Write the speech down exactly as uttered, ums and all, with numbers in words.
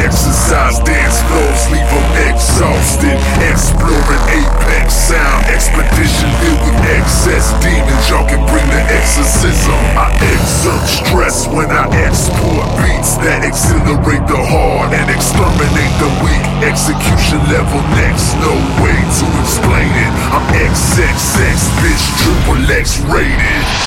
Exercise dance floors, leave them exhausted. Exploring apex sound, expedition filled with excess demons. Y'all can bring the exorcism. I exert stress when I export beats that exhilarate the hard and exterminate the weak. Execution level next, no way to explain it. I'm X X X, bitch, triple X rated.